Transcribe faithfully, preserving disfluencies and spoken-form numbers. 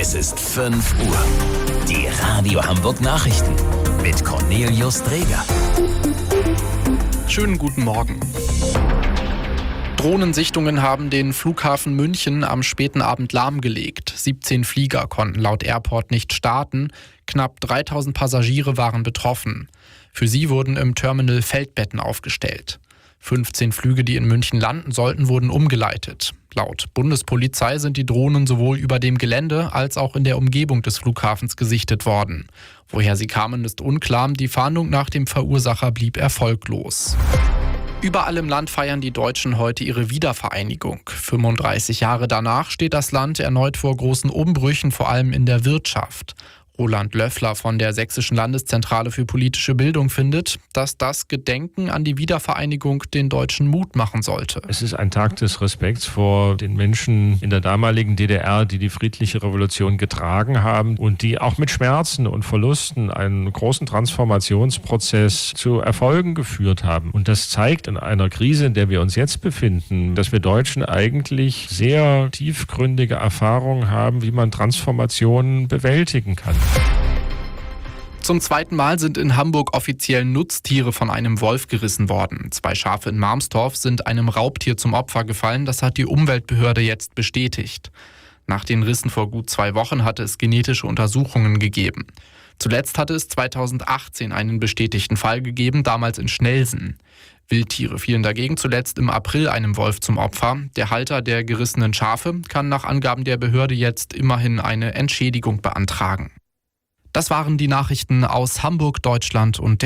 Es ist fünf Uhr. Die Radio Hamburg Nachrichten mit Cornelius Dreger. Schönen guten Morgen. Drohnensichtungen haben den Flughafen München am späten Abend lahmgelegt. siebzehn Flieger konnten laut Airport nicht starten. Knapp dreitausend Passagiere waren betroffen. Für sie wurden im Terminal Feldbetten aufgestellt. fünfzehn Flüge, die in München landen sollten, wurden umgeleitet. Laut Bundespolizei sind die Drohnen sowohl über dem Gelände als auch in der Umgebung des Flughafens gesichtet worden. Woher sie kamen, ist unklar. Die Fahndung nach dem Verursacher blieb erfolglos. Überall im Land feiern die Deutschen heute ihre Wiedervereinigung. fünfunddreißig Jahre danach steht das Land erneut vor großen Umbrüchen, vor allem in der Wirtschaft. Roland Löffler von der Sächsischen Landeszentrale für politische Bildung findet, dass das Gedenken an die Wiedervereinigung den Deutschen Mut machen sollte. Es ist ein Tag des Respekts vor den Menschen in der damaligen D D R, die die friedliche Revolution getragen haben und die auch mit Schmerzen und Verlusten einen großen Transformationsprozess zu Erfolgen geführt haben. Und das zeigt in einer Krise, in der wir uns jetzt befinden, dass wir Deutschen eigentlich sehr tiefgründige Erfahrungen haben, wie man Transformationen bewältigen kann. Zum zweiten Mal sind in Hamburg offiziell Nutztiere von einem Wolf gerissen worden. Zwei Schafe in Marmstorf sind einem Raubtier zum Opfer gefallen. Das hat die Umweltbehörde jetzt bestätigt. Nach den Rissen vor gut zwei Wochen hatte es genetische Untersuchungen gegeben. Zuletzt hatte es zweitausendachtzehn einen bestätigten Fall gegeben, damals in Schnelsen. Wildtiere fielen dagegen zuletzt im April einem Wolf zum Opfer. Der Halter der gerissenen Schafe kann nach Angaben der Behörde jetzt immerhin eine Entschädigung beantragen. Das waren die Nachrichten aus Hamburg, Deutschland und der